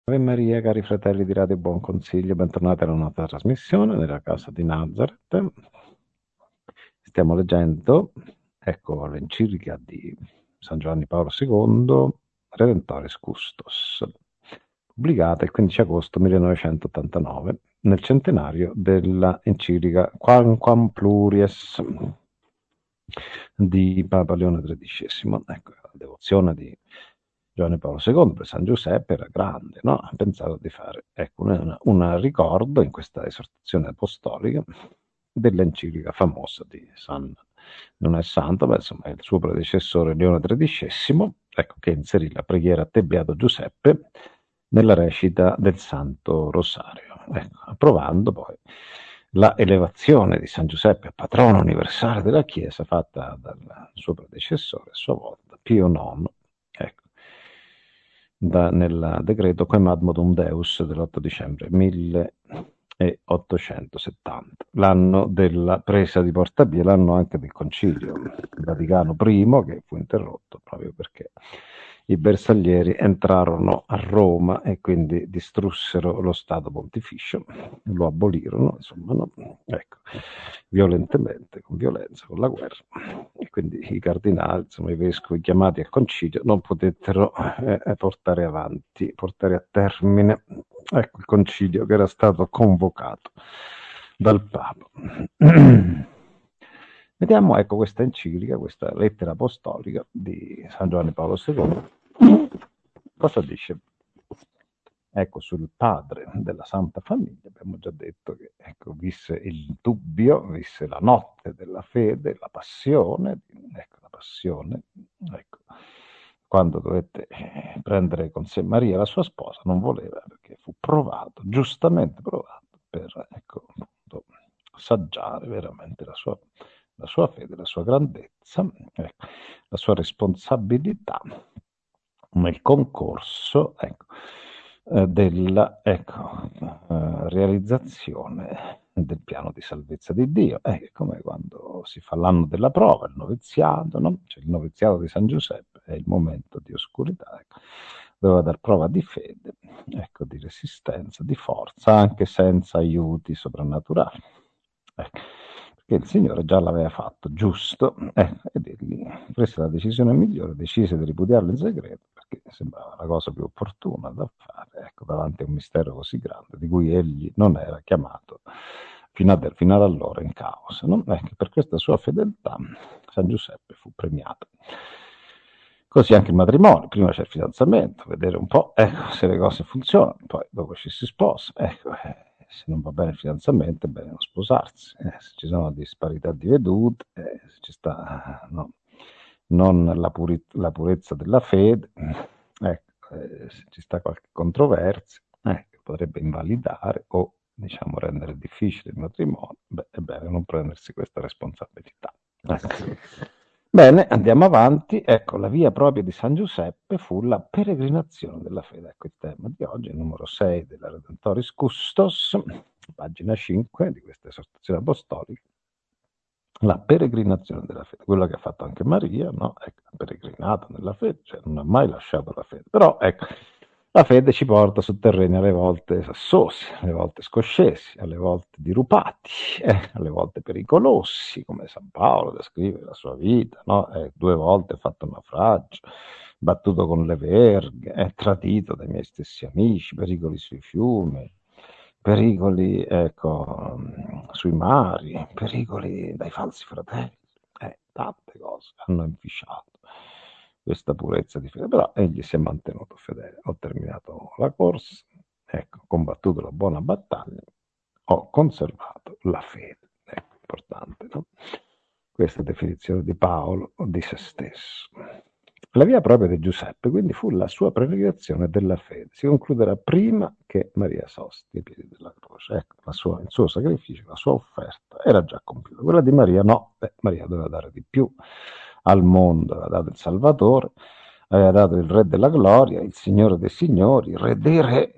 Ave Maria, cari fratelli di Radio Buon Consiglio, bentornati alla nostra trasmissione nella casa di Nazareth. Stiamo leggendo, ecco, l'enciclica di San Giovanni Paolo II, Redentoris Custos, pubblicata il 15 agosto 1989, nel centenario della enciclica Quamquam Pluries di Papa Leone XIII. Ecco, la devozione di Giovanni Paolo II per San Giuseppe era grande, no? Ha pensato di fare ecco, un ricordo in questa esortazione apostolica dell'enciclica famosa di San, non è santo, ma insomma è il suo predecessore Leone XIII, ecco, che inserì la preghiera a te Beato Giuseppe nella recita del Santo Rosario, ecco, approvando poi la elevazione di San Giuseppe a patrono universale della Chiesa fatta dal suo predecessore a sua volta, Pio IX, ecco, nel decreto Quem Admodum Deus dell'8 dicembre 1870, l'anno della presa di Porta Pia, l'anno anche del Concilio Vaticano I, che fu interrotto proprio perché i bersaglieri entrarono a Roma e quindi distrussero lo Stato Pontificio, lo abolirono, insomma, no? Ecco, violentemente, con violenza, con la guerra. E quindi i cardinali, insomma, i vescovi chiamati al concilio non potettero portare avanti, portare a termine, ecco, il concilio che era stato convocato dal Papa. Vediamo, ecco, questa enciclica, questa lettera apostolica di San Giovanni Paolo II. Cosa dice? Ecco, sul padre della Santa Famiglia abbiamo già detto che ecco, visse il dubbio, visse la notte della fede, la passione, ecco, quando dovette prendere con sé Maria, la sua sposa, non voleva perché fu provato, giustamente provato, per ecco, appunto, assaggiare veramente la sua fede, la sua grandezza, ecco, la sua responsabilità nel concorso ecco, della ecco, realizzazione del piano di salvezza di Dio. È come quando si fa l'anno della prova, il noviziato, no? Cioè il noviziato di San Giuseppe è il momento di oscurità, ecco, doveva dar prova di fede, ecco, di resistenza, di forza, anche senza aiuti soprannaturali. Ecco, perché il Signore già l'aveva fatto, giusto, ed egli prese la decisione migliore, decise di ripudiarlo in segreto, perché sembrava la cosa più opportuna da fare, ecco, davanti a un mistero così grande, di cui egli non era chiamato fino ad allora in causa. No? Ecco, per questa sua fedeltà San Giuseppe fu premiato. Così anche il matrimonio, prima c'è il fidanzamento, vedere un po' ecco, se le cose funzionano, poi dopo ci si sposa, ecco, se non va bene il fidanzamento è bene non sposarsi, se ci sono disparità di vedute, se ci sta no, non la purezza della fede, ecco, se ci sta qualche controversia, che potrebbe invalidare o diciamo rendere difficile il matrimonio, beh, è bene non prendersi questa responsabilità. Ecco. Bene, andiamo avanti. Ecco, la via propria di San Giuseppe fu la peregrinazione della fede. Ecco il tema di oggi, il numero 6 della Redentoris Custos, pagina 5 di questa esortazione apostolica. La peregrinazione della fede, quello che ha fatto anche Maria, no? Ecco, ha peregrinato nella fede, cioè non ha mai lasciato la fede. Però, ecco, la fede ci porta su terreni alle volte sassosi, alle volte scoscesi, alle volte dirupati, alle volte pericolosi, come San Paolo descrive la sua vita, no? 2 volte ha fatto naufragio, battuto con le verghe, tradito dai miei stessi amici, pericoli sui fiumi, pericoli, ecco, sui mari, pericoli dai falsi fratelli, tante cose hanno inficiato questa purezza di fede, però egli si è mantenuto fedele. Ho terminato la corsa, ecco, ho combattuto la buona battaglia, ho conservato la fede. Ecco, importante, no? Questa definizione di Paolo di se stesso. La via propria di Giuseppe quindi fu la sua predicazione della fede. Si concluderà prima che Maria sosti ai piedi della croce. Ecco, il suo sacrificio, la sua offerta era già compiuta. Quella di Maria no, Maria doveva dare di più al mondo, aveva dato il Salvatore, aveva dato il Re della Gloria, il Signore dei Signori, il Re dei Re.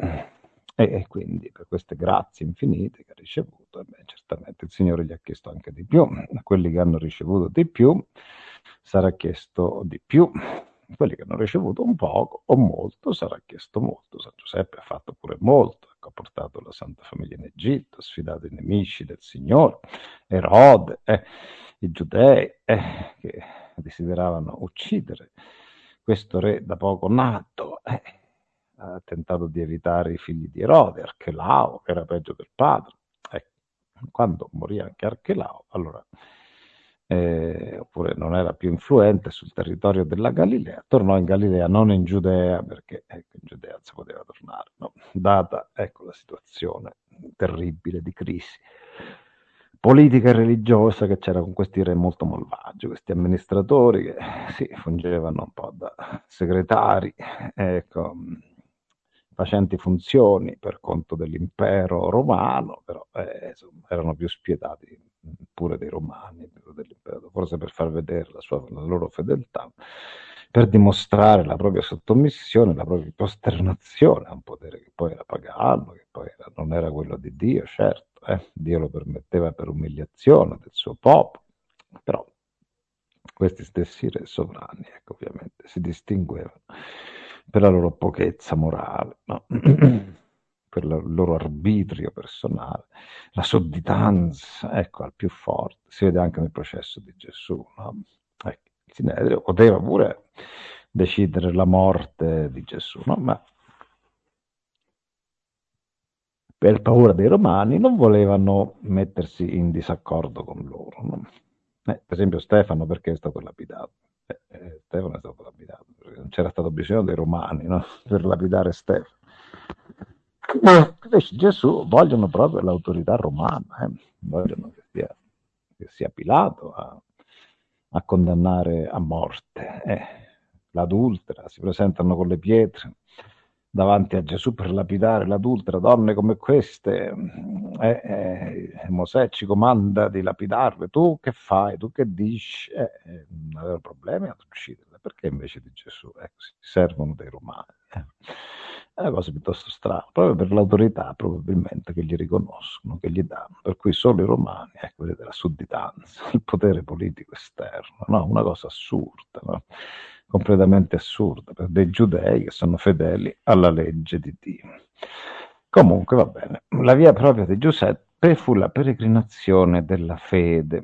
E quindi per queste grazie infinite che ha ricevuto, certamente il Signore gli ha chiesto anche di più. A quelli che hanno ricevuto di più sarà chiesto di più. Quelli che hanno ricevuto un poco o molto sarà chiesto molto. San Giuseppe ha fatto pure molto, ecco, ha portato la Santa Famiglia in Egitto, ha sfidato i nemici del Signore, Erode, i giudei che desideravano uccidere questo re da poco nato, ha tentato di evitare i figli di Erode, Archelao, che era peggio del padre. Quando morì anche Archelao, allora oppure non era più influente sul territorio della Galilea, tornò in Galilea, non in Giudea, perché ecco, in Giudea non si poteva tornare, no? Data ecco, la situazione terribile di crisi politica e religiosa che c'era con questi re molto malvagi, questi amministratori che sì, fungevano un po' da segretari, ecco, facenti funzioni per conto dell'impero romano, però insomma, erano più spietati pure dei romani, dell'impero, forse per far vedere la loro fedeltà, per dimostrare la propria sottomissione, la propria costernazione a un potere che poi era pagano, che poi non era quello di Dio, certo, Dio lo permetteva per umiliazione del suo popolo, però questi stessi re sovrani, ecco, ovviamente, si distinguevano per la loro pochezza morale, no? Per il loro arbitrio personale, la sudditanza, ecco, al più forte. Si vede anche nel processo di Gesù, no? Ecco, il Sinedrio poteva pure decidere la morte di Gesù, no? Ma per paura dei romani non volevano mettersi in disaccordo con loro, no? Per esempio Stefano perché è stato lapidato? Stefano è stato lapidato perché non c'era stato bisogno dei romani, no? Per lapidare Stefano. Invece Gesù vogliono proprio l'autorità romana, vogliono che sia Pilato a condannare a morte l'adultera, si presentano con le pietre davanti a Gesù per lapidare l'adultera, donne come queste, Mosè ci comanda di lapidarle, tu che fai, tu che dici? Non aveva problemi ad ucciderle, perché invece di Gesù si servono dei romani? È una cosa piuttosto strana, proprio per l'autorità probabilmente che gli riconoscono, che gli danno, per cui solo i romani, ecco, vedete la sudditanza, il potere politico esterno, no? Una cosa assurda, no? Completamente assurda per dei giudei che sono fedeli alla legge di Dio. Comunque va bene, la via propria di Giuseppe fu la peregrinazione della fede.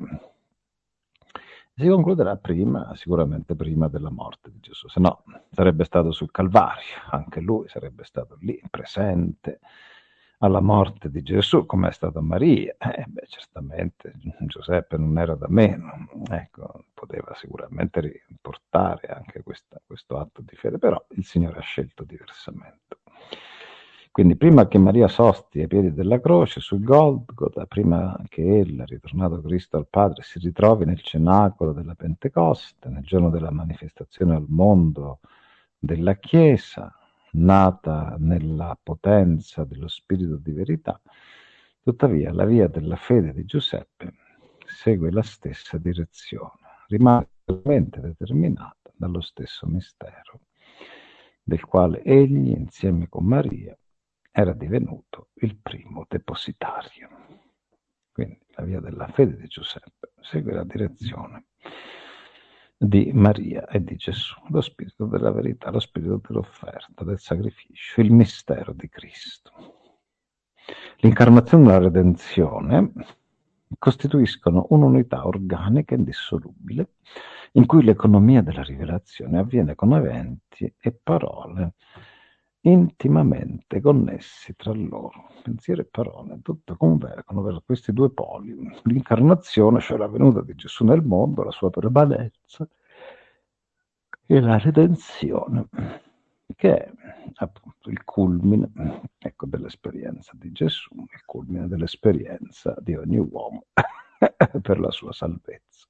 Si concluderà prima, sicuramente prima della morte di Gesù, se no sarebbe stato sul Calvario, anche lui sarebbe stato lì presente alla morte di Gesù, come è stata Maria. Certamente Giuseppe non era da meno, ecco, poteva sicuramente riportare anche questo atto di fede, però il Signore ha scelto diversamente. Quindi prima che Maria sosti ai piedi della croce sul Golgota, prima che ella, ritornato Cristo al Padre, si ritrovi nel cenacolo della Pentecoste, nel giorno della manifestazione al mondo della Chiesa, nata nella potenza dello Spirito di verità, tuttavia la via della fede di Giuseppe segue la stessa direzione, rimane determinata dallo stesso mistero, del quale egli, insieme con Maria, era divenuto il primo depositario. Quindi la via della fede di Giuseppe segue la direzione di Maria e di Gesù, lo spirito della verità, lo spirito dell'offerta, del sacrificio, il mistero di Cristo. L'incarnazione e la redenzione costituiscono un'unità organica indissolubile in cui l'economia della rivelazione avviene con eventi e parole intimamente connessi tra loro. Pensiero e parole, tutto convergono verso questi due poli. L'incarnazione, cioè la venuta di Gesù nel mondo, la sua permanenza, e la redenzione, che è appunto il culmine, ecco, dell'esperienza di Gesù, il culmine dell'esperienza di ogni uomo per la sua salvezza.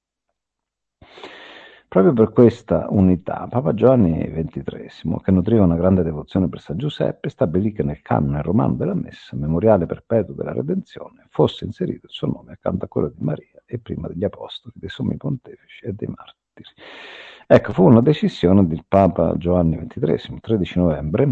Proprio per questa unità, Papa Giovanni XXIII, che nutriva una grande devozione per San Giuseppe, stabilì che nel canone romano della Messa, memoriale perpetuo della redenzione, fosse inserito il suo nome accanto a quello di Maria e prima degli Apostoli, dei Sommi Pontefici e dei Martiri. Ecco, fu una decisione del Papa Giovanni XXIII, 13 novembre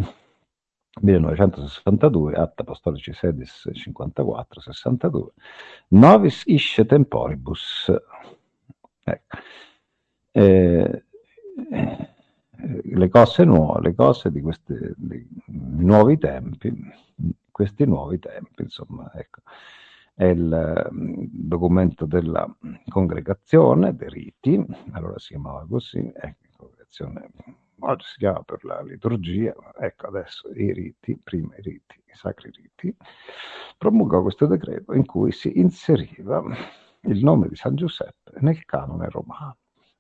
1962, Atta Apostolici Sedis 54-62, Novis Isce Temporibus. Ecco. le cose nuove, le cose di nuovi tempi, questi nuovi tempi, insomma, ecco. È il documento della congregazione, dei riti, allora si chiamava così, congregazione, oggi si chiama per la liturgia, ecco adesso i riti, prima i riti, i sacri riti, promulgò questo decreto in cui si inseriva il nome di San Giuseppe nel canone romano.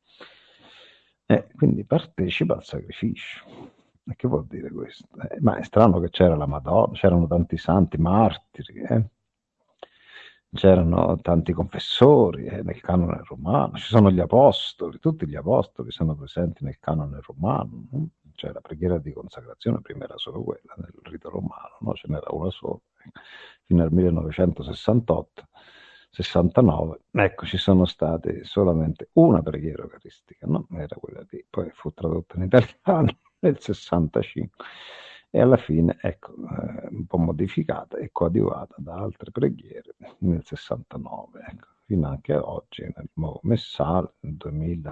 Quindi partecipa al sacrificio. E che vuol dire questo? Ma è strano che c'era la Madonna, c'erano tanti santi martiri, c'erano tanti confessori nel canone romano, ci sono gli apostoli, tutti gli apostoli sono presenti nel canone romano, no? Cioè la preghiera di consacrazione prima era solo quella nel rito romano, no? Ce n'era una sola, fino al 1968. 69, ecco, ci sono state solamente una preghiera eucaristica, no? Era quella lì, poi fu tradotta in italiano nel 65 e alla fine, ecco, un po' modificata e coadiuvata da altre preghiere nel 69, ecco, fino anche a oggi nel nuovo messale, nel 2000,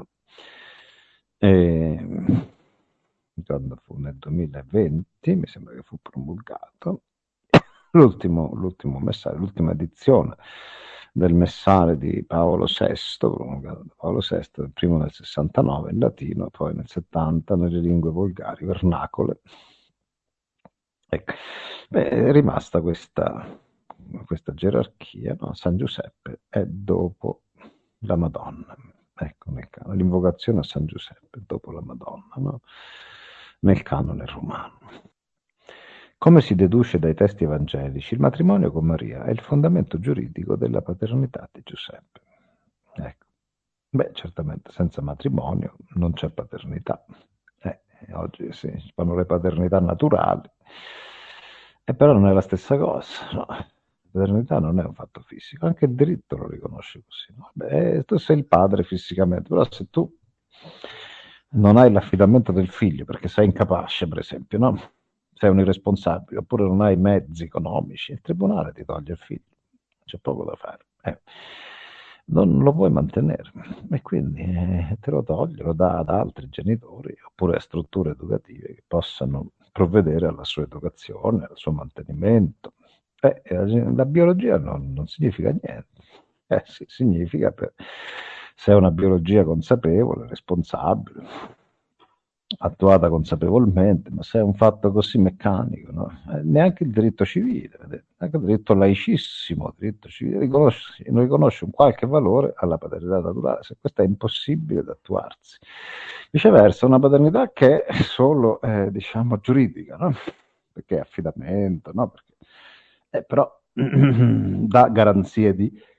quando fu nel 2020, mi sembra che fu promulgato, l'ultimo messaggio, l'ultima edizione del messale di Paolo VI, promulgato da Paolo VI, primo nel 69 in latino, poi nel 70 nelle lingue volgari, vernacole. Ecco. Beh, è rimasta questa gerarchia, no? San Giuseppe è dopo la Madonna, ecco, l'invocazione a San Giuseppe dopo la Madonna, no? Nel canone romano. Come si deduce dai testi evangelici, il matrimonio con Maria è il fondamento giuridico della paternità di Giuseppe. Ecco. Beh, certamente senza matrimonio non c'è paternità. Oggi si fanno le paternità naturali, però non è la stessa cosa. No. La paternità non è un fatto fisico, anche il diritto lo riconosce così. No? Beh, tu sei il padre fisicamente, però se tu non hai l'affidamento del figlio perché sei incapace, per esempio, no? Sei un irresponsabile, oppure non hai mezzi economici, il tribunale ti toglie il figlio, c'è poco da fare. Non lo puoi mantenere e quindi te lo toglie, lo dà ad altri genitori oppure a strutture educative che possano provvedere alla sua educazione, al suo mantenimento. La biologia non significa niente, sì, significa se è una biologia consapevole, responsabile, attuata consapevolmente, ma se è un fatto così meccanico, no? Neanche il diritto civile, vedete? Anche il diritto laicissimo, il diritto civile non riconosce un qualche valore alla paternità naturale, se questa è impossibile da attuarsi. Viceversa, una paternità che è solo, diciamo, giuridica, no? Perché è affidamento, no? Perché, però dà garanzie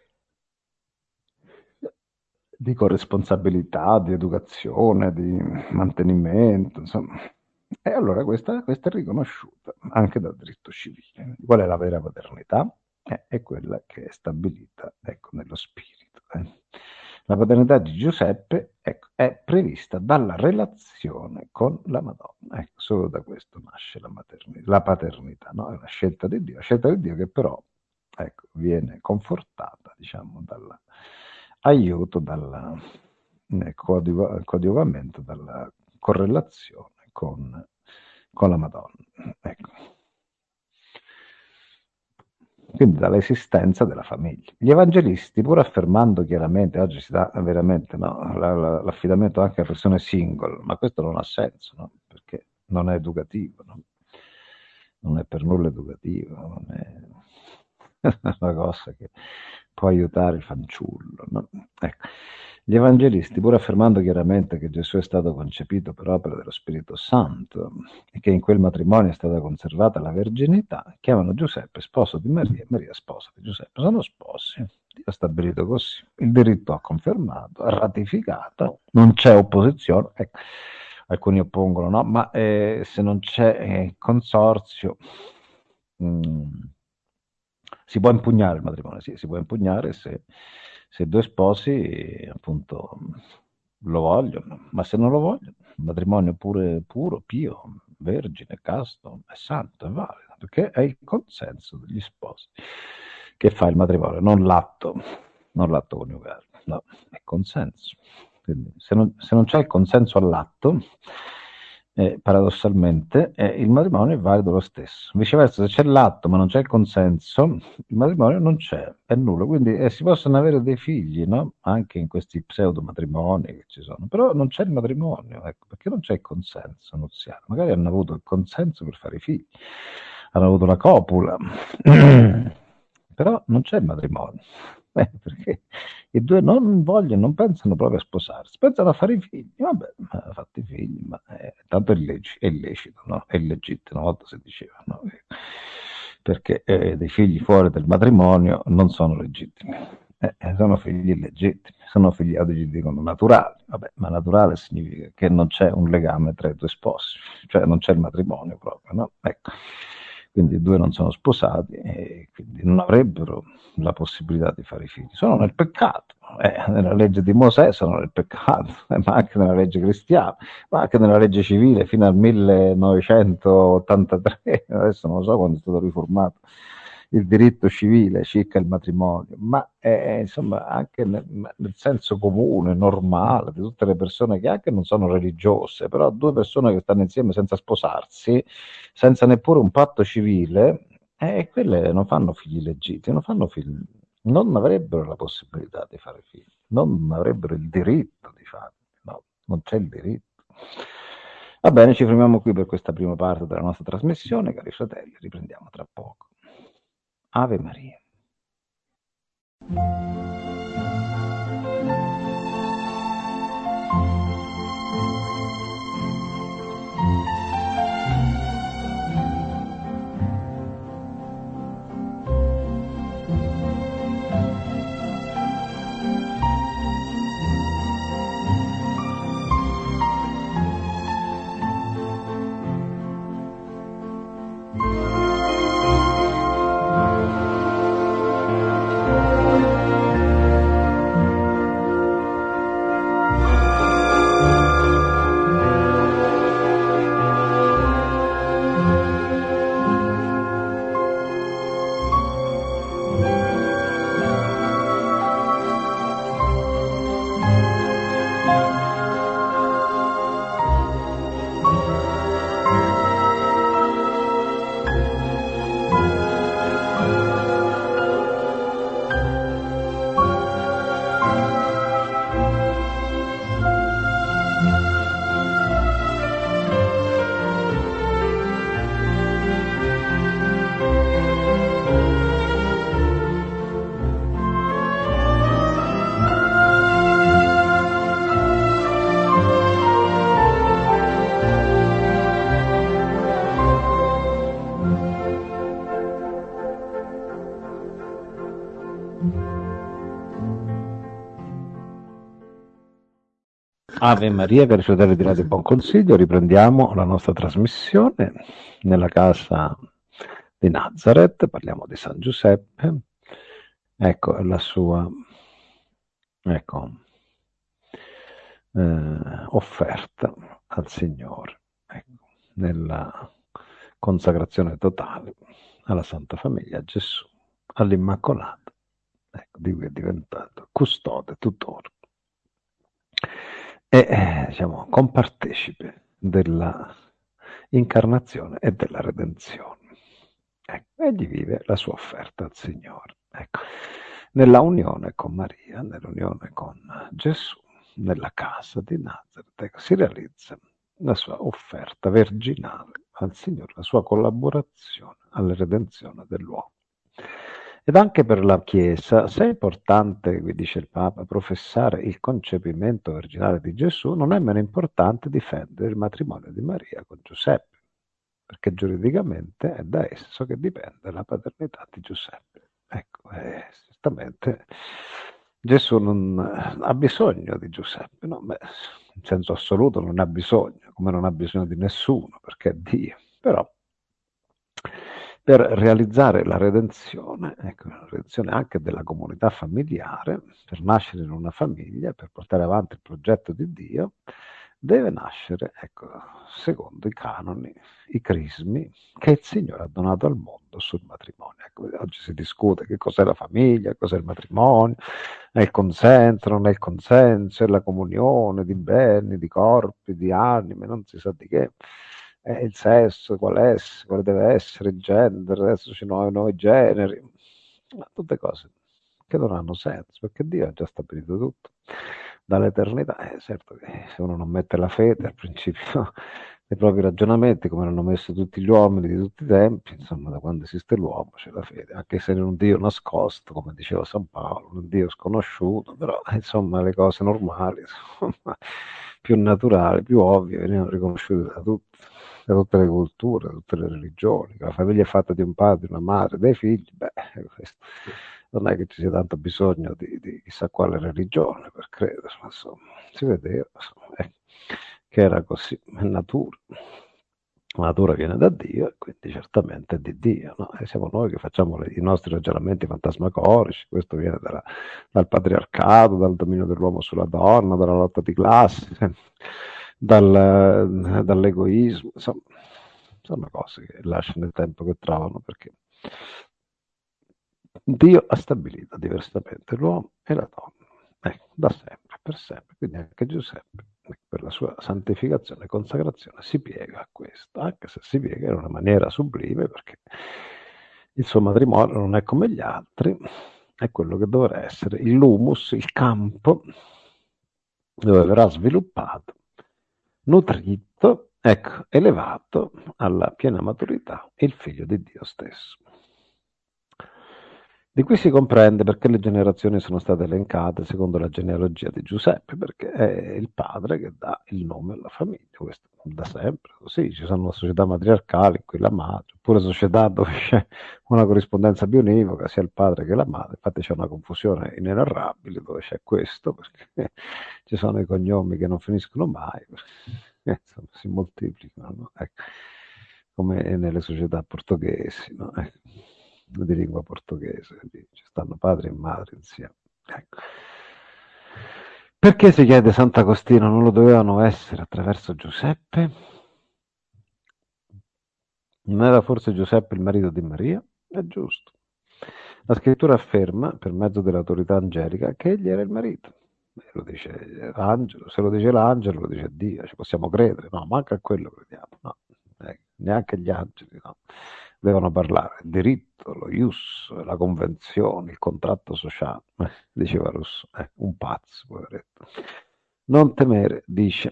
di corresponsabilità, di educazione, di mantenimento, insomma. E allora questa è riconosciuta anche dal diritto civile. Qual è la vera paternità? È quella che è stabilita, ecco, nello spirito. La paternità di Giuseppe, ecco, è prevista dalla relazione con la Madonna. Ecco, solo da questo nasce la paternità, no? È una scelta di Dio che però, ecco, viene confortata, diciamo, dall'aiuto, dal coadiuvamento, dalla correlazione con la Madonna. Ecco. Quindi dall'esistenza della famiglia. Gli evangelisti, pur affermando chiaramente, oggi si dà veramente no, l'affidamento anche a persone single, ma questo non ha senso, no? Perché non è educativo, no? Non è per nulla educativo, non è una cosa che può aiutare il fanciullo. No? Ecco. Gli evangelisti, pur affermando chiaramente che Gesù è stato concepito per opera dello Spirito Santo e che in quel matrimonio è stata conservata la verginità, chiamano Giuseppe sposo di Maria e Maria sposa di Giuseppe. Sono sposi. Dio ha stabilito così. Il diritto ha confermato, ha ratificato, non c'è opposizione. Ecco. Alcuni oppongono, no? Ma se non c'è consorzio, si può impugnare il matrimonio, sì, si può impugnare se due sposi appunto lo vogliono, ma se non lo vogliono, il matrimonio pure puro, pio, vergine, casto, è santo, è valido, perché è il consenso degli sposi che fa il matrimonio, non l'atto coniugale, no, è consenso. Quindi, se non c'è il consenso all'atto, paradossalmente, il matrimonio è valido lo stesso. Viceversa, se c'è l'atto ma non c'è il consenso, il matrimonio non c'è, è nullo. Quindi si possono avere dei figli, no? Anche in questi pseudo matrimoni che ci sono, però non c'è il matrimonio, ecco, perché non c'è il consenso nuziale. Magari hanno avuto il consenso per fare i figli, hanno avuto la copula, però non c'è il matrimonio. Perché i due non vogliono, non pensano proprio a sposarsi, pensano a fare i figli. Vabbè, ha fatto i figli, ma tanto è illecito, no? È illegittimo, una volta si diceva, no? Perché dei figli fuori del matrimonio non sono legittimi, sono figli illegittimi, sono figli, oggi dicono naturali. Vabbè, ma naturale significa che non c'è un legame tra i due sposi, cioè non c'è il matrimonio proprio, no? Ecco. Quindi i due non sono sposati e quindi non avrebbero la possibilità di fare i figli. Sono nel peccato, nella legge di Mosè sono nel peccato, ma anche nella legge cristiana, ma anche nella legge civile fino al 1983, adesso non so quando è stato riformato il diritto civile circa il matrimonio, ma insomma anche nel senso comune, normale, di tutte le persone che anche non sono religiose, però due persone che stanno insieme senza sposarsi, senza neppure un patto civile, quelle non fanno figli legittimi, non fanno figli, non avrebbero la possibilità di fare figli, non avrebbero il diritto di farli, no, non c'è il diritto. Va bene, ci fermiamo qui per questa prima parte della nostra trasmissione, cari fratelli, riprendiamo tra poco. Ave Maria. Ave Maria, cari fratelli di Radio Buon Consiglio, riprendiamo la nostra trasmissione nella casa di Nazareth, parliamo di San Giuseppe, ecco la sua offerta al Signore, ecco, nella consacrazione totale alla Santa Famiglia, a Gesù, all'Immacolata, ecco, di cui è diventato custode, tutore e diciamo compartecipe della incarnazione e della redenzione. Ecco, egli vive la sua offerta al Signore, ecco, nella unione con Maria, nell'unione con Gesù, nella casa di Nazareth, ecco, si realizza la sua offerta virginale al Signore, la sua collaborazione alla redenzione dell'uomo. Ed anche per la Chiesa, se è importante, qui dice il Papa, professare il concepimento virginale di Gesù, non è meno importante difendere il matrimonio di Maria con Giuseppe, perché giuridicamente è da esso che dipende la paternità di Giuseppe. Ecco, giustamente Gesù non ha bisogno di Giuseppe, no? Beh, in senso assoluto non ha bisogno, come non ha bisogno di nessuno, perché è Dio. Però per realizzare la redenzione, ecco, la redenzione anche della comunità familiare, per nascere in una famiglia, per portare avanti il progetto di Dio, deve nascere, ecco, secondo i canoni, i crismi che il Signore ha donato al mondo sul matrimonio. Ecco, oggi si discute che cos'è la famiglia, cos'è il matrimonio, è il consenso, non è il consenso, è la comunione di beni, di corpi, di anime, non si sa di che. È il sesso, quale deve essere, il gender, adesso ci sono nuovi generi, ma tutte cose che non hanno senso, perché Dio ha già stabilito tutto dall'eternità. Certo che se uno non mette la fede al principio dei propri ragionamenti, come l'hanno messo tutti gli uomini di tutti i tempi, insomma, da quando esiste l'uomo c'è la fede, anche se è un Dio nascosto, come diceva San Paolo, un Dio sconosciuto, però insomma le cose normali, insomma, più naturali, più ovvie, venivano riconosciute da tutte le culture, da tutte le religioni, che la famiglia è fatta di un padre, una madre, dei figli, beh, questo non è che ci sia tanto bisogno di chissà quale religione per credere, ma insomma, si vedeva insomma, che era così, è natura. La natura viene da Dio e quindi certamente è di Dio, no? E siamo noi che facciamo i nostri ragionamenti fantasmagorici, questo viene dal patriarcato, dal dominio dell'uomo sulla donna, dalla lotta di classe, dall'egoismo, insomma, sono cose che lasciano il tempo che trovano perché Dio ha stabilito diversamente l'uomo e la donna, da sempre, per sempre, quindi anche Giuseppe, per la sua santificazione e consacrazione, si piega a questo, anche se si piega in una maniera sublime, perché il suo matrimonio non è come gli altri, è quello che dovrà essere l'humus, il campo dove verrà sviluppato, nutrito, ecco, elevato alla piena maturità il figlio di Dio stesso. Di qui si comprende perché le generazioni sono state elencate secondo la genealogia di Giuseppe, perché è il padre che dà il nome alla famiglia, questo da sempre, così ci sono società matriarcali in cui la madre, oppure società dove c'è una corrispondenza bionivoca, sia il padre che la madre, infatti c'è una confusione inenarrabile dove c'è questo, perché ci sono i cognomi che non finiscono mai, perché, insomma, si moltiplicano, no? Ecco, come nelle società portoghesi, no? Di lingua portoghese, ci stanno padre e madre insieme. Ecco. Perché si chiede Sant'Agostino non lo dovevano essere attraverso Giuseppe? Non era forse Giuseppe il marito di Maria? È giusto. La scrittura afferma, per mezzo dell'autorità angelica, che egli era il marito. Lo dice l'angelo, se lo dice l'angelo, lo dice Dio, ci possiamo credere, no, manca a quello crediamo, no, neanche gli angeli, no. Devono parlare, il diritto, lo ius, la convenzione, il contratto sociale, diceva Rousseau, un pazzo, poveretto. Non temere, dice,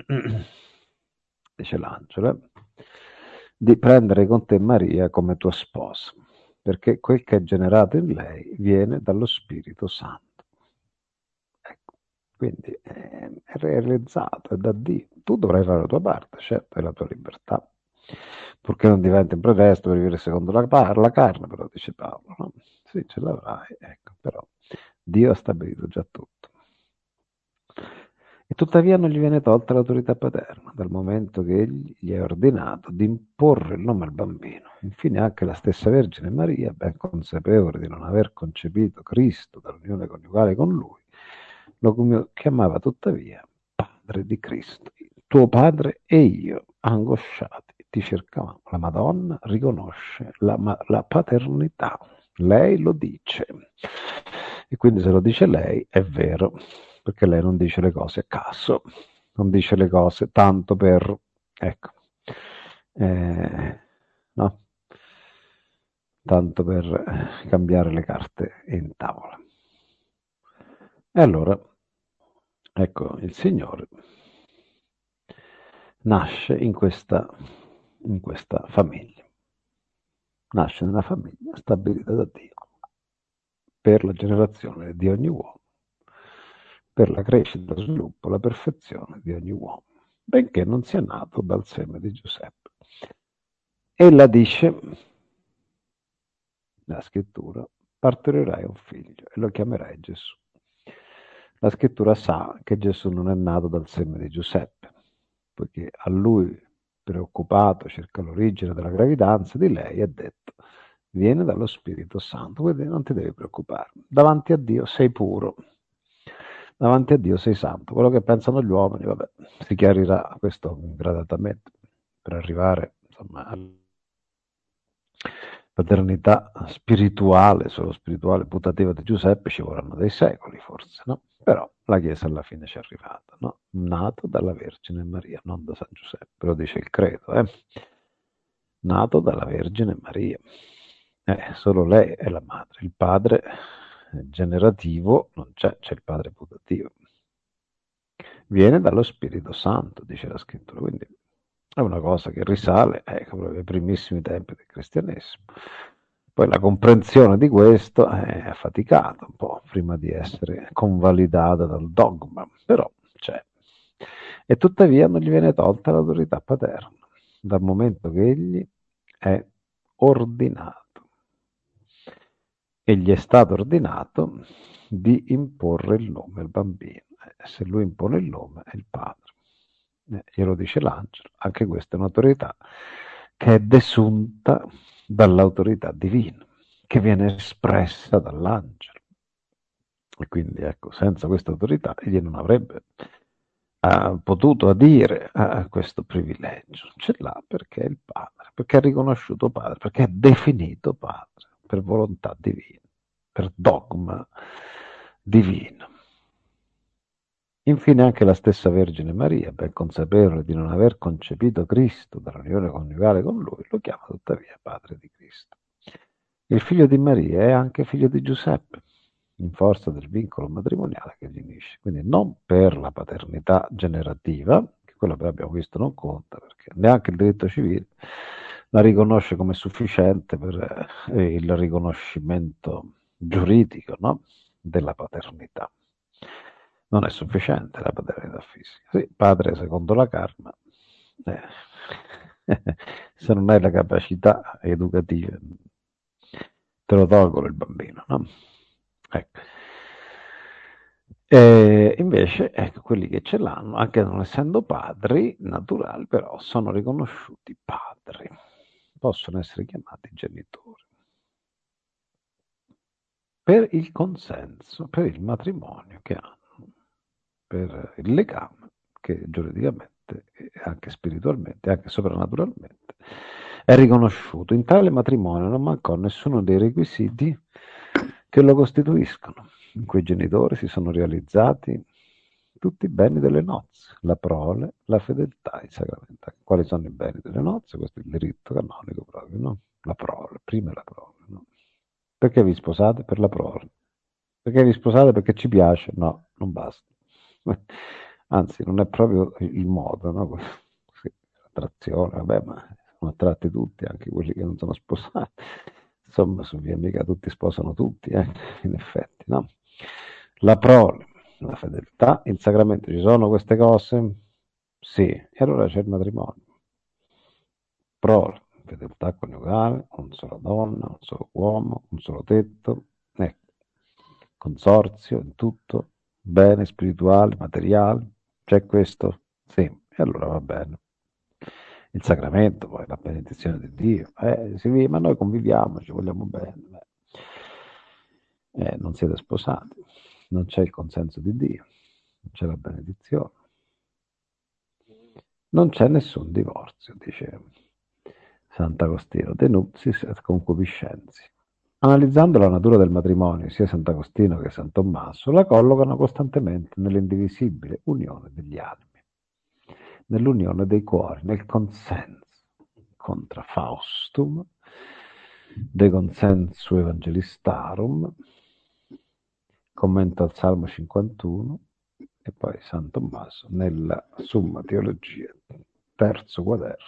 dice l'angelo, di prendere con te Maria come tua sposa, perché quel che è generato in lei viene dallo Spirito Santo. Ecco, quindi è realizzato, è da Dio. Tu dovrai fare la tua parte, certo, è la tua libertà, purché non diventi un pretesto per vivere secondo la carne, però dice Paolo, no? Sì, ce l'avrai, ecco, però Dio ha stabilito già tutto. E tuttavia non gli viene tolta l'autorità paterna, dal momento che egli gli ha ordinato di imporre il nome al bambino. Infine anche la stessa Vergine Maria, ben consapevole di non aver concepito Cristo dall'unione coniugale con lui, lo chiamava tuttavia Padre di Cristo. Tuo padre e io, angosciati, ti cercavamo. La Madonna riconosce la paternità. Lei lo dice. E quindi se lo dice lei è vero, perché lei non dice le cose a caso, non dice le cose tanto per, ecco, no? Tanto per cambiare le carte in tavola. E allora, ecco, il Signore nasce in questa famiglia. Nasce nella famiglia stabilita da Dio per la generazione di ogni uomo, per la crescita, lo sviluppo, la perfezione di ogni uomo, benché non sia nato dal seme di Giuseppe. Ella dice, la scrittura, partorirai un figlio e lo chiamerai Gesù. La scrittura sa che Gesù non è nato dal seme di Giuseppe, poiché a lui, preoccupato circa l'origine della gravidanza di lei, ha detto, viene dallo Spirito Santo, quindi non ti devi preoccupare. Davanti a Dio sei puro. davanti a Dio sei santo. Quello che pensano gli uomini, vabbè, si chiarirà questo gradatamente per arrivare, insomma, alla paternità spirituale, solo spirituale, putativa di Giuseppe, ci vorranno dei secoli forse, no? Però la Chiesa alla fine ci è arrivata, no? Nato dalla Vergine Maria, non da San Giuseppe, lo dice il credo, nato dalla Vergine Maria. Solo lei è la madre, il padre generativo non c'è, c'è il padre putativo. Viene dallo Spirito Santo, dice la scrittura, quindi è una cosa che risale proprio ai primissimi tempi del cristianesimo. Poi la comprensione di questo è faticata un po' prima di essere convalidata dal dogma, però c'è. E tuttavia non gli viene tolta l'autorità paterna, dal momento che egli è ordinato. E gli è stato ordinato di imporre il nome al bambino. Se lui impone il nome è il padre. Glielo dice l'angelo, anche questa è un'autorità che è desunta dall'autorità divina, che viene espressa dall'angelo. E quindi ecco, senza questa autorità egli non avrebbe potuto adire a questo privilegio. Ce l'ha perché è il padre, perché è riconosciuto padre, perché è definito padre per volontà divina, per dogma divino. Infine anche la stessa Vergine Maria, ben consapevole di non aver concepito Cristo dall'unione coniugale con lui, lo chiama tuttavia Padre di Cristo. Il figlio di Maria è anche figlio di Giuseppe, in forza del vincolo matrimoniale che gli unisce. Quindi non per la paternità generativa, che quella però abbiamo visto non conta, perché neanche il diritto civile la riconosce come sufficiente per il riconoscimento giuridico, no? Della paternità. Non è sufficiente la paternità fisica. Sì, padre secondo la karma, eh, se non hai la capacità educativa, te lo tolgono il bambino, no? Ecco. E invece, ecco, quelli che ce l'hanno, anche non essendo padri naturali, però sono riconosciuti padri, possono essere chiamati genitori per il consenso, per il matrimonio che hanno, per il legame che giuridicamente, e anche spiritualmente, e anche soprannaturalmente è riconosciuto. In tale matrimonio non mancò nessuno dei requisiti che lo costituiscono, in cui i genitori si sono realizzati tutti i beni delle nozze, la prole, la fedeltà, i sacramenti. Quali sono i beni delle nozze? Questo è il diritto canonico proprio, no? La prole, prima la prole, no? Perché vi sposate? Per la prole. Perché vi sposate? Perché ci piace? No, non basta. Anzi, non è proprio il modo, no? Sì, attrazione, vabbè, ma sono attratti tutti, anche quelli che non sono sposati. Insomma, su via mica tutti sposano tutti, in effetti, no? La prole, la fedeltà, il sacramento, ci sono queste cose? Sì, e allora c'è il matrimonio. Prole, fedeltà coniugale, un solo donna, un solo uomo, un solo tetto, ecco, consorzio in tutto, bene spirituale, materiale, c'è questo? Sì, e allora va bene. Il sacramento, poi la benedizione di Dio, sì, ma noi conviviamo, ci vogliamo bene. Non siete sposati, non c'è il consenso di Dio, non c'è la benedizione. Non c'è nessun divorzio, dice Sant'Agostino, de nuptiis et concupiscentia. Analizzando la natura del matrimonio, sia Sant'Agostino che San Tommaso la collocano costantemente nell'indivisibile unione degli animi, nell'unione dei cuori, nel consenso, contra Faustum, de consensu evangelistarum, commento al Salmo 51, e poi San Tommaso nella Summa Teologia, terzo quaderno,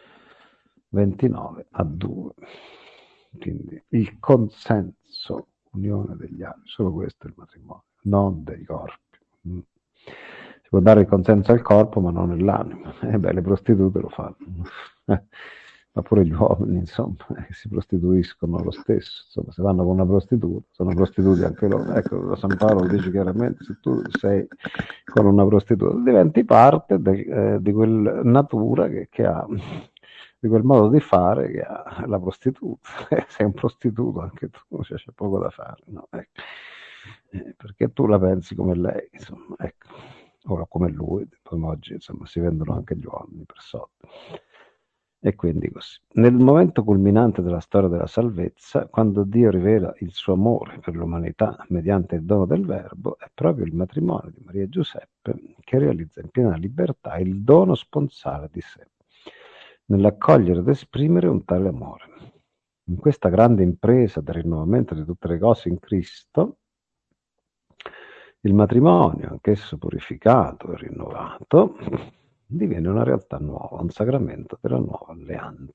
29 a 2. Quindi il consenso, unione degli animi, solo questo è il matrimonio, non dei corpi. Si può dare il consenso al corpo ma non all'anima. Le prostitute lo fanno. Ma pure gli uomini, insomma, si prostituiscono lo stesso. Insomma, se vanno con una prostituta, sono prostituti anche loro. Ecco, San Paolo dice chiaramente, se tu sei con una prostituta, diventi parte di quella natura che ha, di quel modo di fare che ha la prostituta. Sei un prostituto anche tu, cioè, c'è poco da fare. No? Ecco. perché tu la pensi come lei, insomma, ecco, ora come lui, poi oggi insomma si vendono anche gli uomini per soldi. E quindi così. Nel momento culminante della storia della salvezza, quando Dio rivela il suo amore per l'umanità mediante il dono del Verbo, è proprio il matrimonio di Maria e Giuseppe che realizza in piena libertà il dono sponsale di sé, nell'accogliere ed esprimere un tale amore. In questa grande impresa del rinnovamento di tutte le cose in Cristo, il matrimonio, anch'esso purificato e rinnovato, diviene una realtà nuova, un sacramento della nuova alleanza.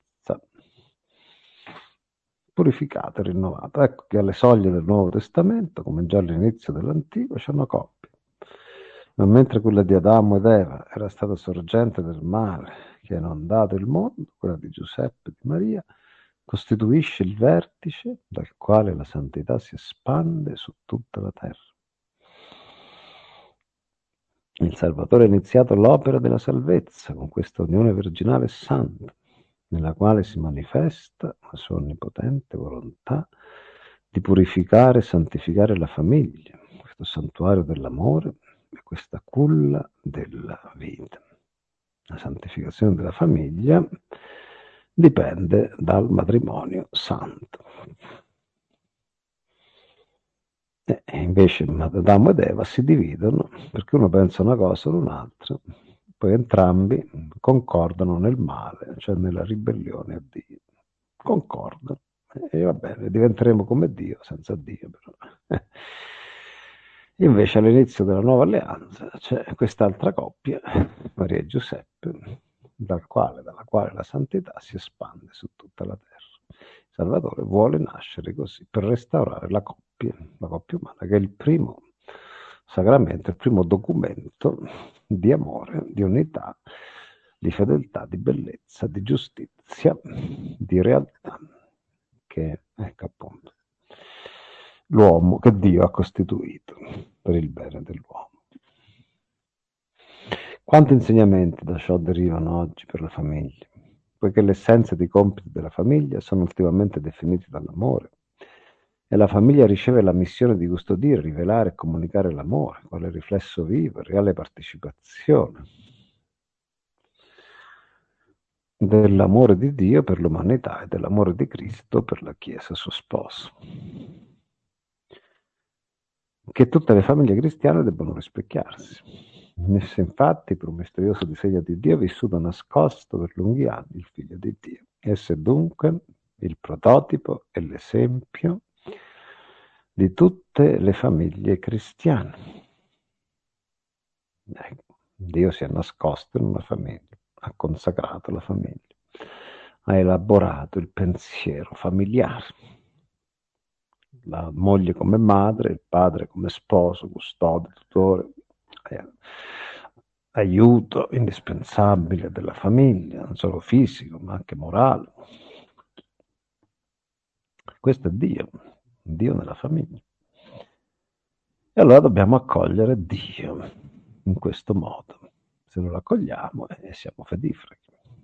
Purificato e rinnovato. Ecco che alle soglie del Nuovo Testamento, come già all'inizio dell'Antico, c'è una coppia. Ma mentre quella di Adamo ed Eva era stata sorgente del male che ha inondato il mondo, quella di Giuseppe e di Maria costituisce il vertice dal quale la santità si espande su tutta la terra. Il Salvatore ha iniziato l'opera della salvezza con questa unione virginale santa, nella quale si manifesta la sua onnipotente volontà di purificare e santificare la famiglia, questo santuario dell'amore e questa culla della vita. La santificazione della famiglia dipende dal matrimonio santo. Invece Adamo ed Eva si dividono perché uno pensa una cosa o un'altra, poi entrambi concordano nel male, cioè nella ribellione a Dio. Concordano. E va bene, diventeremo come Dio, senza Dio però. Invece all'inizio della nuova alleanza c'è quest'altra coppia, Maria e Giuseppe, dalla quale la santità si espande su tutta la terra. Salvatore vuole nascere così per restaurare la coppia umana, che è il primo sacramento, il primo documento di amore, di unità, di fedeltà, di bellezza, di giustizia, di realtà, che ecco appunto l'uomo che Dio ha costituito per il bene dell'uomo. Quanti insegnamenti da ciò derivano oggi per la famiglia? Poiché l'essenza dei compiti della famiglia sono ultimamente definiti dall'amore, e la famiglia riceve la missione di custodire, rivelare e comunicare l'amore, quale riflesso vivo e reale partecipazione dell'amore di Dio per l'umanità e dell'amore di Cristo per la Chiesa, suo sposo, che tutte le famiglie cristiane debbono rispecchiarsi. Esse infatti, per un misterioso disegno di Dio, vissuto nascosto per lunghi anni il Figlio di Dio. Esso è dunque il prototipo e l'esempio di tutte le famiglie cristiane. Ecco, Dio si è nascosto in una famiglia, ha consacrato la famiglia, ha elaborato il pensiero familiare. La moglie come madre, il padre come sposo, custode, tutore, aiuto indispensabile della famiglia, non solo fisico, ma anche morale. Questo è Dio, Dio nella famiglia. E allora dobbiamo accogliere Dio in questo modo. Se non lo accogliamo, siamo fedifragi.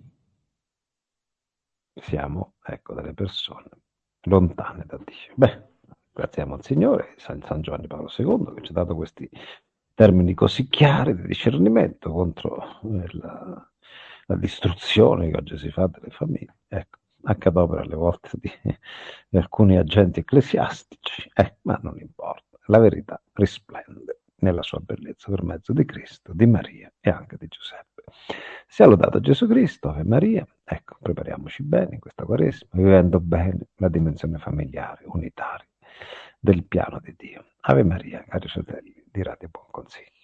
Siamo, ecco, delle persone lontane da Dio. Beh, graziamo al Signore, San Giovanni Paolo II, che ci ha dato questi termini così chiari di discernimento contro la distruzione che oggi si fa delle famiglie. Ecco, anche ad opera alle volte di alcuni agenti ecclesiastici, ma non importa, la verità risplende nella sua bellezza per mezzo di Cristo, di Maria e anche di Giuseppe. Sia lodato Gesù Cristo, Ave Maria. Ecco, prepariamoci bene in questa Quaresima, vivendo bene la dimensione familiare, unitaria del piano di Dio. Ave Maria, cari fratelli di Radio Buon Consiglio.